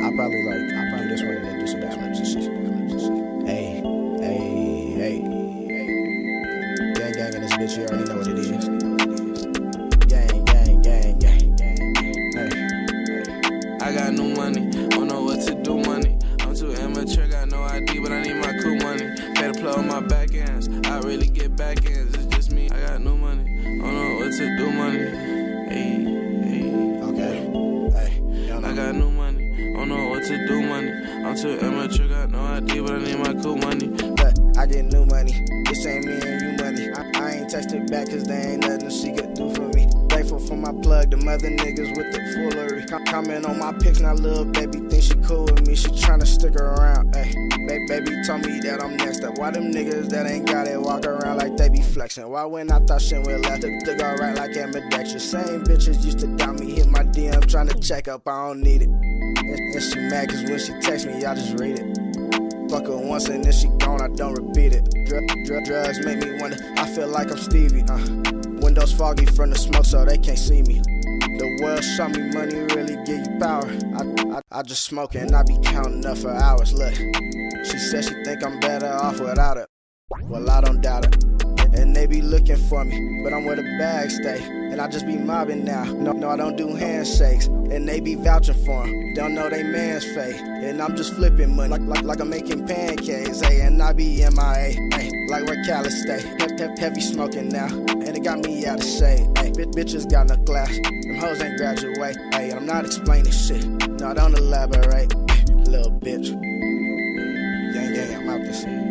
I probably do this one and then do some backflips and shit. Hey, hey, hey. Gang, gang in this bitch, you already know what it is. Gang, gang, gang, gang. Hey. I got new money, don't know what to do money. I'm too immature, got no ID, but I need my cool money. Pay to play on my back ends, I really get back ends. It's just me, I got new money, don't know what to do money. Hey, hey. Okay, hey. I got new money, don't know what to do money. I'm too immature, got no ID, but I need my cool money. But I get new money, this ain't me and you money. I ain't texted back cause there ain't nothing she could do for me. Grateful for my plug, them other niggas with the foolery. Comment on my pics, now little baby think she cool with me. She tryna stick around, ayy. Baby told me that I'm next up. Why them niggas that ain't got it walk around like they be flexing? Why when I thought shit went left, to go right like ambidextrous? Same bitches used to doubt me, hit my DM tryna check up, I don't need it. And she mad cause when she text me, I just read it. Fuck her once and then she gone, I don't repeat it. Drugs make me wonder, I feel like I'm Stevie. Windows foggy from the smoke so they can't see me. The world shot me money, really give you power. I just smoke and I be counting up for hours. Look, she said she think I'm better off without it. Well, I don't doubt it. And they be looking for me, but I'm where the bags stay. And I just be mobbing now. No, I don't do handshakes. And they be vouching for them. Don't know they man's fake. And I'm just flipping money like I'm making pancakes. Ay, and I be MIA. Ay, like where Cali stay. Heavy smoking now. And it got me out of shade. Ay, bitches got no class. Them hoes ain't graduate. Ay, and I'm not explaining shit. No, don't elaborate. Ay, little bitch. Gang, gang, I'm out this shit.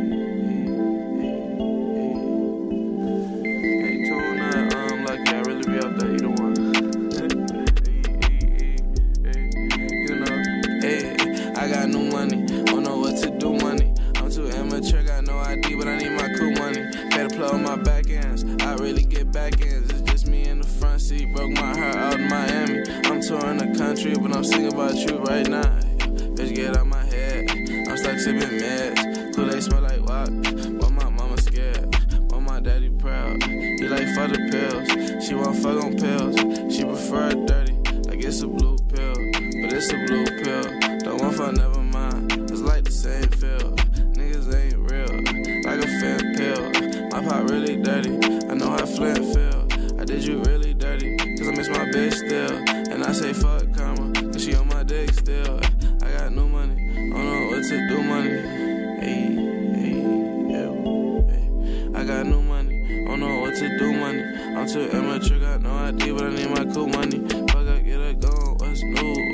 I got new money, don't know what to do money. I'm too immature, got no ID, but I need my cool money. Pay to play on my back ends, I really get back ends. It's just me in the front seat, broke my heart out in Miami. I'm touring the country, but I'm singing about you right now. Bitch, get out my head, I'm stuck sipping meds. Kool-Aid smell like wop, but my mama scared, but my daddy proud. He like fuck the pills, she won't fuck on pills. She prefer it dirty, like it's a blue pill, but it's a blue pill. Don't want for never mind, it's like the same feel. Niggas ain't real, like a fan pill. My pot really dirty, I know how Flint feel. I did you really dirty, cause I miss my bitch still. And I say fuck karma, cause she on my dick still. I got new money, don't know what to do money. Hey, hey, yeah, hey. I got new money, don't know what to do money. I'm too immature, got no ID, but I need my cool money. Fuck up, get it going, what's new?